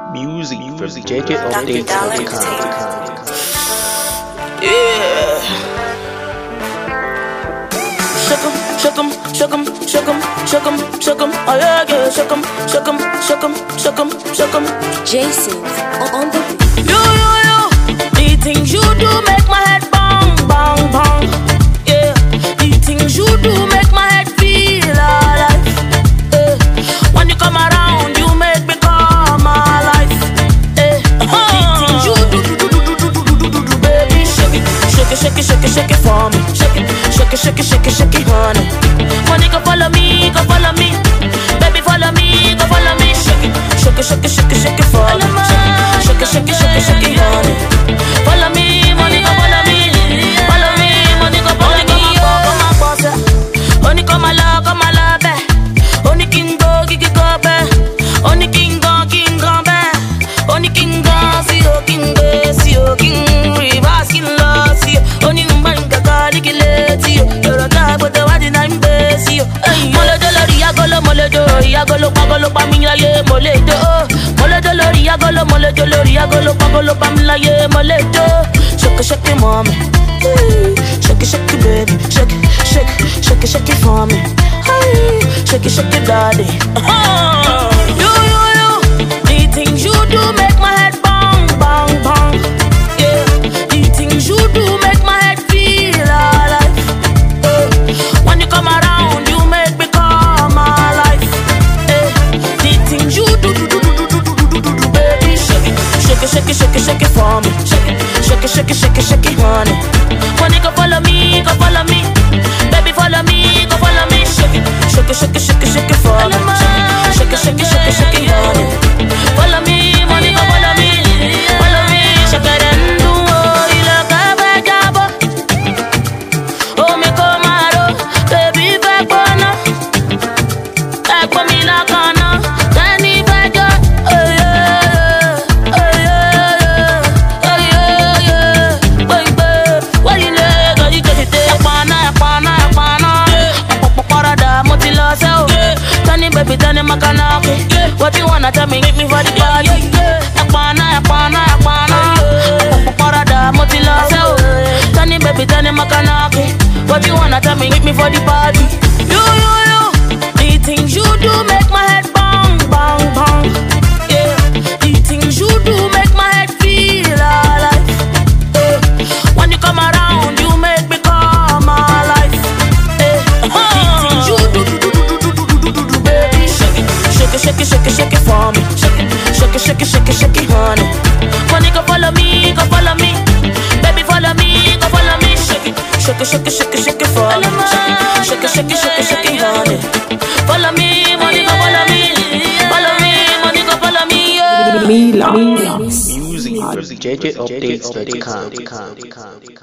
Music from JJUpdates.com. Yeah. Shook 'em, oh yeah, yeah, shook 'em. Jason on the You, the things you do make my head bang, bang, bang. Yeah, the things you do make my head feel alive. Yeah. When you come around, you make me come alive. Yeah. The things you do, baby, shake it for me. Shake it, honey. When you go follow me, baby, follow me, go follow me. Shake it for me. Shake it, honey. Follow me, money, go follow me. Follow me, money, go follow me. Come on, boss. Only come along, only king go, gigi go, only king go, only king go, see you, king, reverse, king, loss, see you. Only man, gagi, gileti, you're a guy, but the wedding I'm busy, you. Agolo, pagolo, pamila, ye, moledo. Agolo, pagolo, pamila, ye, moledo. Shake it, mommy. Shake it, baby. Shake it for me. Hey, shake it, daddy. You, the things you do make my head bang, bang, bang. Yeah, the things you do make my head feel alive. When you come around, you make me come alive. The things you do, baby, shake it for me. Shake it, honey. When you go follow me, baby, follow me, go follow me. Shake it for me. Shake it, honey. Follow me, money, go follow me. Follow me, shake it and do you look a jabo. Oh, me come out, baby, back on. Back for me, like on. Baby, tell me what you wanna tell me, make me for the party. Akwana, parada, motila, so. Tell baby, tell me what you wanna tell me, make me for the party. You, the things you do make my head bang, bang, bang. Yeah, the things you do make my head feel alive. When you come around, you make me come alive. The things you do, baby, shake it for me. Shake it, honey. When you go follow me, baby, follow me, go follow me. Shake it for me. Shake it, honey. Follow me, money, go follow me. Follow me, money, go follow me. Yeah. Music from JJUpdates.com.